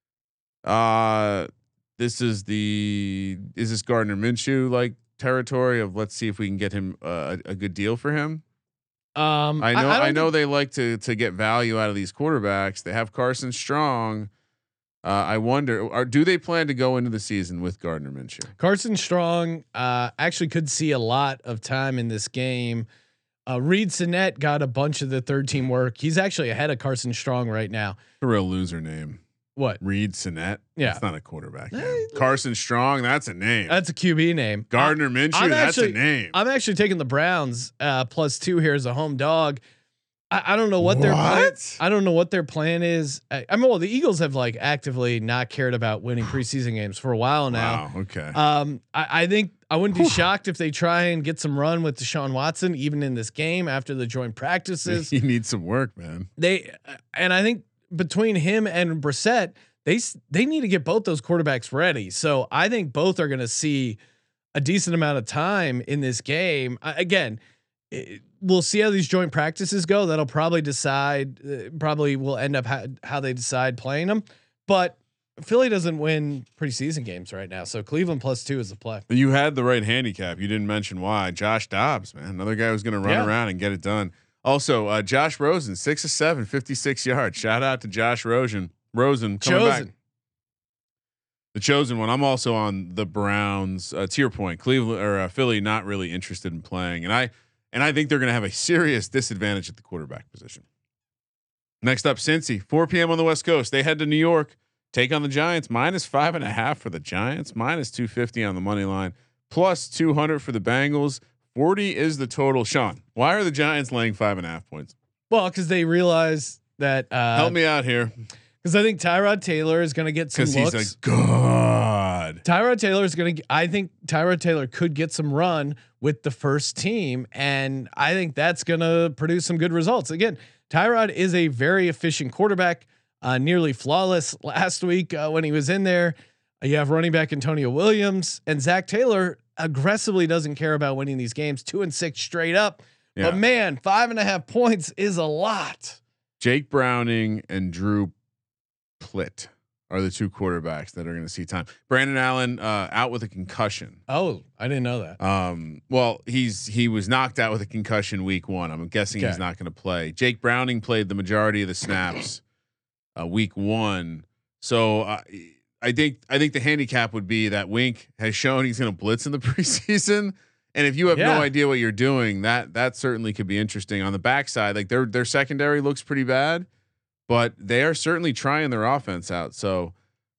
Is this Gardner Minshew like territory of let's see if we can get him a good deal for him? I know they like to get value out of these quarterbacks. They have Carson Strong. I wonder, do they plan to go into the season with Gardner Minshew? Carson Strong actually could see a lot of time in this game. Reed Sinnett got a bunch of the third team work. He's actually ahead of Carson Strong right now. A real loser name. What? Reed Sinnett? Yeah. That's not a quarterback name. Carson Strong, that's a name. That's a QB name. Gardner Minshew, that's a name. I'm actually taking the Browns +2 here as a home dog. I don't know what their plan. I don't know what their plan is. I mean, well, the Eagles have like actively not cared about winning preseason games for a while now. Wow, okay. I think I wouldn't be shocked if they try and get some run with Deshaun Watson even in this game after the joint practices. He needs some work, man. And I think between him and Brissett, they need to get both those quarterbacks ready. So I think both are going to see a decent amount of time in this game. Again, we'll see how these joint practices go. That'll probably decide. Probably will end up how they decide playing them. But Philly doesn't win preseason games right now, so Cleveland +2 is the play. You had the right handicap. You didn't mention why. Josh Dobbs, man, another guy who's going to run around and get it done. Also, Josh Rosen, 6 of 7, 56 yards. Shout out to Josh Rosen coming back. The chosen one. I'm also on the Browns. To your point, Cleveland or Philly not really interested in playing, and I think they're going to have a serious disadvantage at the quarterback position. Next up, Cincy, 4 p.m. on the West Coast. They head to New York, take on the Giants. -5.5 for the Giants. -250 on the money line. +200 for the Bengals. 40 is the total. Sean, why are the Giants laying 5.5 points? Well, because they realize that. Help me out here. Because I think Tyrod Taylor is going to get some looks. He's a god. Tyrod Taylor is going to. I think Tyrod Taylor could get some run with the first team, and I think that's going to produce some good results. Again, Tyrod is a very efficient quarterback, nearly flawless last week when he was in there. You have running back Antonio Williams, and Zach Taylor aggressively doesn't care about winning these games. 2-6 straight up, but man, 5.5 points is a lot. Jake Browning and Drew Plitt are the two quarterbacks that are going to see time. Brandon Allen out with a concussion. Oh, I didn't know that. Well, he was knocked out with a concussion week 1. I'm guessing he's not going to play. Jake Browning played the majority of the snaps week 1. So I think the handicap would be that Wink has shown he's going to blitz in the preseason. And if you have no idea what you're doing, that certainly could be interesting on the backside. Like their secondary looks pretty bad, but they are certainly trying their offense out. So,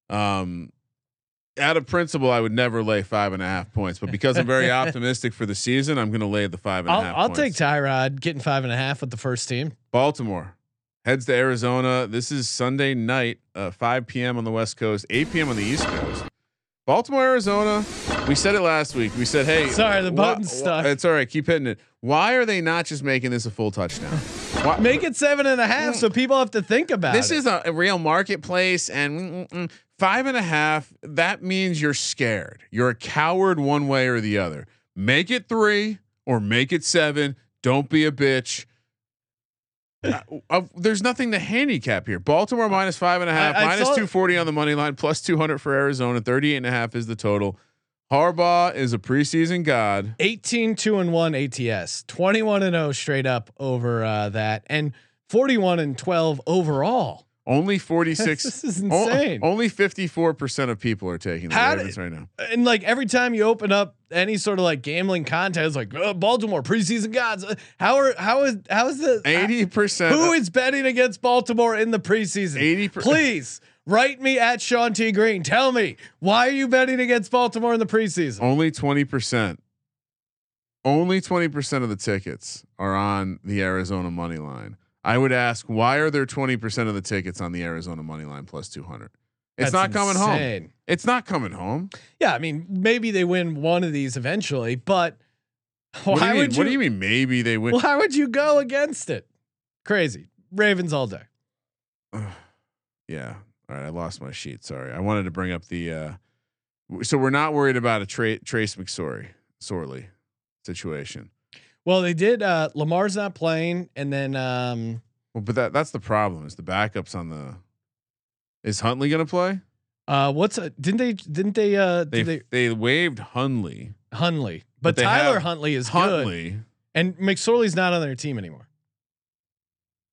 out of principle, I would never lay 5.5 points, but because I'm very optimistic for the season, I'm going to lay the 5.5. I'll take Tyrod getting 5.5 with the first team. Baltimore heads to Arizona. This is Sunday night, 5 p.m. on the West Coast, 8 p.m. on the East Coast. Baltimore, Arizona. We said it last week. We said, "Hey, sorry, the button's stuck." It's all right. Keep hitting it. Why are they not just making this a full touchdown? Why? Make it 7.5, so people have to think about this. This is a real marketplace, and 5.5. That means you're scared. You're a coward one way or the other. Make it 3 or make it 7. Don't be a bitch. There's nothing to handicap here. Baltimore -5.5, -240 on the money line, +200 for Arizona. 38.5 is the total. Harbaugh is a preseason god. 18-2-1 ATS, 21-0 straight up over that, and 41-12 overall. Only 46. This is insane. Only 54% of people are taking the Ravens right now. And like every time you open up any sort of like gambling contest, like Baltimore preseason gods. How is the 80%? Who is betting against Baltimore in the preseason? 80%. Please write me at Sean T Green. Tell me, why are you betting against Baltimore in the preseason? Only 20%. Only 20% of the tickets are on the Arizona money line. I would ask, why are there 20% of the tickets on the Arizona money line +200? It's not coming home. It's not coming home. Yeah, I mean, maybe they win one of these eventually, but why would you? What do you mean? Maybe they win. Why would you go against it? Crazy. Ravens all day. Yeah. All right. I lost my sheet. Sorry. I wanted to bring up the. So we're not worried about a Trace McSorley situation. Well, they did. Lamar's not playing, and then. Well, but that's the problem. Is the backups on the? Is Huntley going to play? Didn't they waived Huntley. But Tyler Huntley is Huntley, good, and McSorley's not on their team anymore.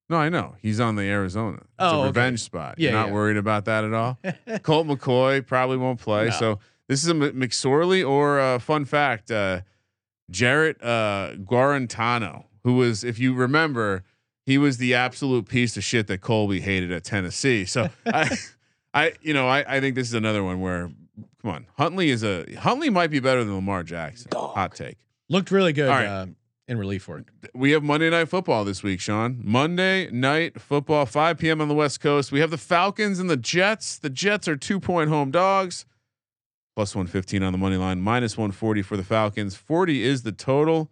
No, I know he's on the Arizona. It's Oh, a okay. revenge spot. Yeah, You're not yeah. worried about that at all. Colt McCoy probably won't play. No. So this is a McSorley or fun fact. Jarrett Guarantano, who was, if you remember, he was the absolute piece of shit that Colby hated at Tennessee. So I think this is another one where, come on, Huntley might be better than Lamar Jackson. Hot take. Looked really good All right. in relief work. We have Monday Night Football this week, Sean. Monday Night Football, 5 p.m. on the West Coast. We have the Falcons and the Jets. The Jets are 2-point home dogs. Plus 115 on the money line. Minus 140 for the Falcons. 40 is the total.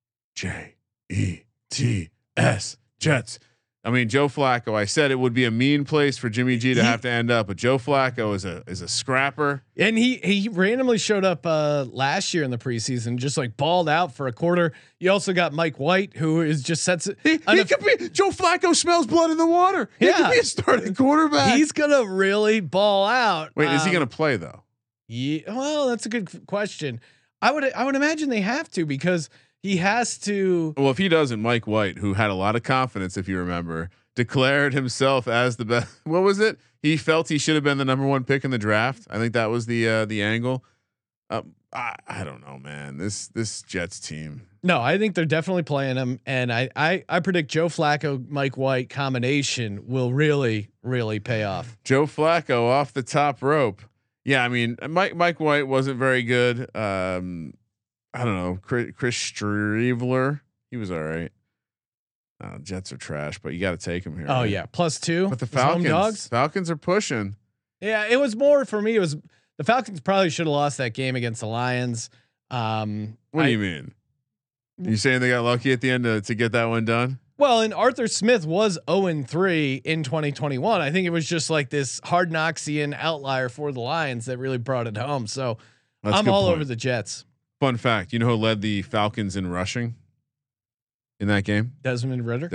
Jets. Jets. I mean, Joe Flacco. I said it would be a mean place for Jimmy G to have to end up, but Joe Flacco is a scrapper. And he randomly showed up last year in the preseason, just like balled out for a quarter. You also got Mike White, who is just sets it. He could be. Joe Flacco smells blood in the water. He could be a starting quarterback. He's gonna really ball out. Wait, is he gonna play though? Yeah, well, that's a good question. I would imagine they have to, because he has to. Well, if he doesn't, Mike White, who had a lot of confidence, if you remember, declared himself as the best. What was it? He felt he should have been the number 1 pick in the draft. I think that was the angle. I don't know, man. This Jets team. No, I think they're definitely playing him, and I predict Joe Flacco, Mike White combination will really pay off. Joe Flacco off the top rope. Yeah, I mean, Mike White wasn't very good. I don't know, Chris Streveler, he was all right. Jets are trash, but you got to take him here. Oh right? yeah, +2. But the Home dogs. Falcons are pushing. Yeah, it was more for me. It was the Falcons probably should have lost that game against the Lions. What do you mean? You saying they got lucky at the end to get that one done? Well, and Arthur Smith was 0-3 in 2021. I think it was just like this hard Knoxian outlier for the Lions that really brought it home. So I'm all over the Jets. Fun fact: you know who led the Falcons in rushing in that game? Desmond Ridder.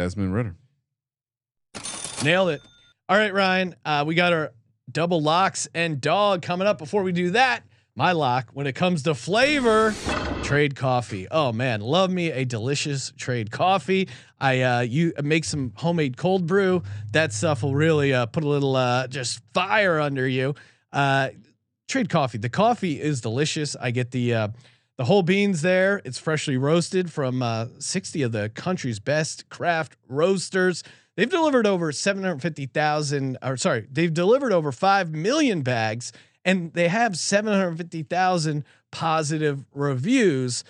Nailed it. All right, Ryan. We got our double locks and dog coming up. Before we do that, my lock when it comes to flavor, Trade Coffee. Oh man, love me a delicious Trade Coffee. You make some homemade cold brew. That stuff will really put a little just fire under you. Trade Coffee. The coffee is delicious. I get the whole beans there. It's freshly roasted from 60 of the country's best craft roasters. They've delivered over 750,000, or sorry, they've delivered over 5 million bags, and they have 750,000 positive reviews.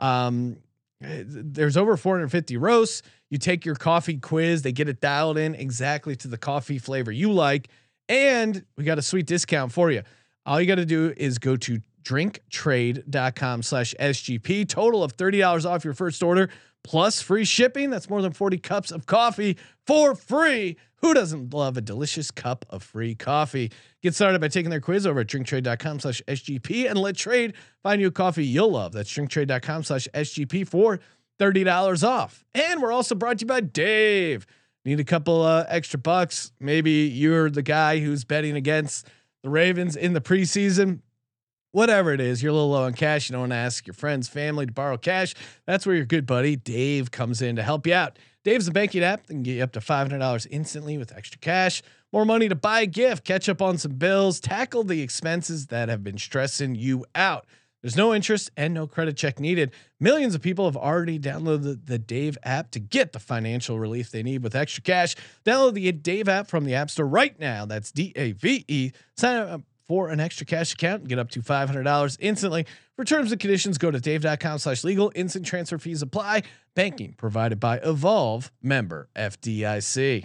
There's over 450 roasts. You take your coffee quiz, they get it dialed in exactly to the coffee flavor you like, and we got a sweet discount for you. All you got to do is go to drinktrade.com/SGP. Total of $30 off your first order plus free shipping. That's more than 40 cups of coffee for free. Who doesn't love a delicious cup of free coffee? Get started by taking their quiz over at drinktrade.com/SGP and let Trade find you a coffee you'll love. That's drinktrade.com/SGP for $30 off. And we're also brought to you by Dave. Need a couple extra bucks? Maybe you're the guy who's betting against the Ravens in the preseason. Whatever it is, you're a little low on cash. You don't want to ask your friends, family to borrow cash. That's where your good buddy Dave comes in to help you out. Dave's a banking app that can get you up to $500 instantly with extra cash, more money to buy a gift, catch up on some bills, tackle the expenses that have been stressing you out. There's no interest and no credit check needed. Millions of people have already downloaded the Dave app to get the financial relief they need with extra cash. Download the Dave app from the App Store right now. That's DAVE. Sign up for an extra cash account and get up to $500 instantly. For terms and conditions, go to dave.com/legal. Instant transfer fees apply. Banking provided by Evolve, member FDIC.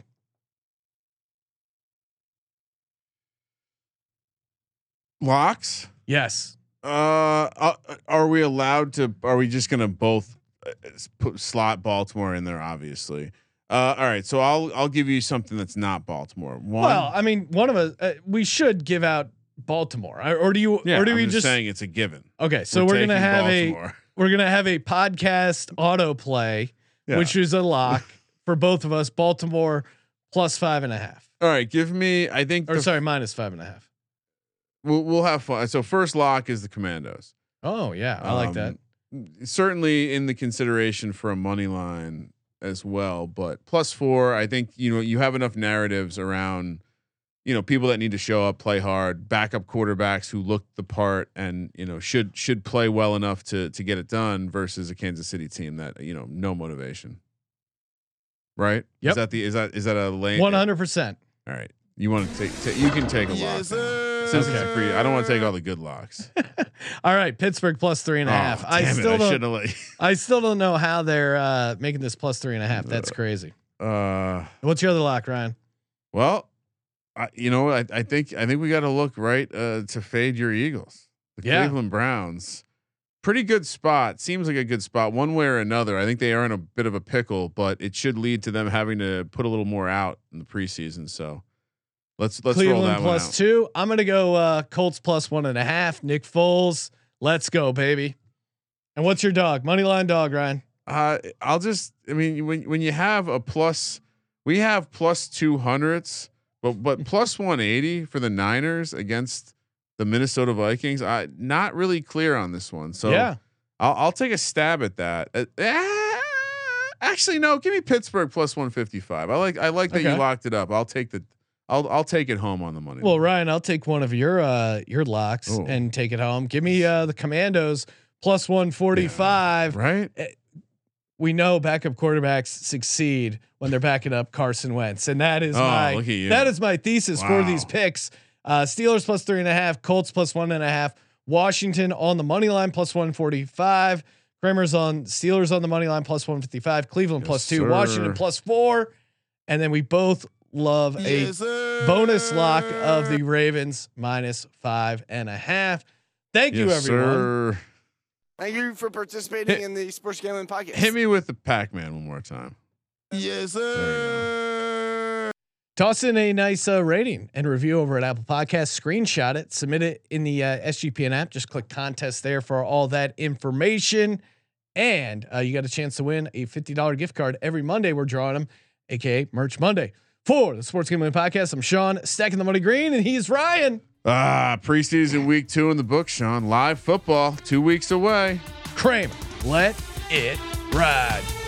Locks? Yes. Are we allowed to? Are we just gonna both slot Baltimore in there? Obviously. All right. So I'll give you something that's not Baltimore. Well, I mean, one of us. We should give out Baltimore, or do you? Yeah, or do I'm we just saying it's a given? Okay, so we're gonna have Baltimore. we're gonna have a podcast autoplay, which is a lock for both of us. Baltimore plus 5.5. All right, give me. I think. Or sorry, minus 5.5. We'll have fun. So first lock is the Commandos. Oh yeah, I like that. Certainly in the consideration for a money line as well. But +4, I think you have enough narratives around people that need to show up, play hard, backup quarterbacks who look the part, and should play well enough to get it done versus a Kansas City team that no motivation. Right? Yep. Is that a lane? 100%. All right. You want to take? You can take a lock. Since it's a free, I don't want to take all the good locks. All right, Pittsburgh +3.5. I still don't know how they're making this +3.5. That's crazy. What's your other lock, Ryan? Well, I think we got to look right to fade your Eagles. The Cleveland Browns. Pretty good spot. Seems like a good spot one way or another. I think they are in a bit of a pickle, but it should lead to them having to put a little more out in the preseason. So let's Cleveland roll that +2. I'm gonna go Colts +1.5. Nick Foles. Let's go, baby. And what's your dog? Moneyline dog, Ryan. When you have a plus, we have +200s, but +180 for the Niners against the Minnesota Vikings. Not really clear on this one. So yeah, I'll take a stab at that. Actually, no, give me Pittsburgh +155. I like that you locked it up. I'll take it home on the money. Well, Ryan, I'll take one of your locks and take it home. Give me the Commandos +145. Right. We know backup quarterbacks succeed when they're backing up Carson Wentz, and that is my thesis for these picks. Steelers +3.5, Colts +1.5, Washington on the money line +145. Kramer's on Steelers on the money line +155, Cleveland +2, sir. Washington +4, and then we both love a bonus lock of the Ravens -5.5. Thank you, everyone. Sir. Thank you for participating in the Sports Gambling Podcast. Hit me with the Pac-Man one more time. Yes, sir. Toss in a nice rating and review over at Apple Podcasts. Screenshot it, submit it in the SGPN app. Just click contest there for all that information. And you got a chance to win a $50 gift card every Monday. We're drawing them, aka Merch Monday. For the Sports Gambling Podcast, I'm Sean, stacking the money green, and he's Ryan. Preseason week 2 in the book, Sean. Live football 2 weeks away. Kramer, let it ride.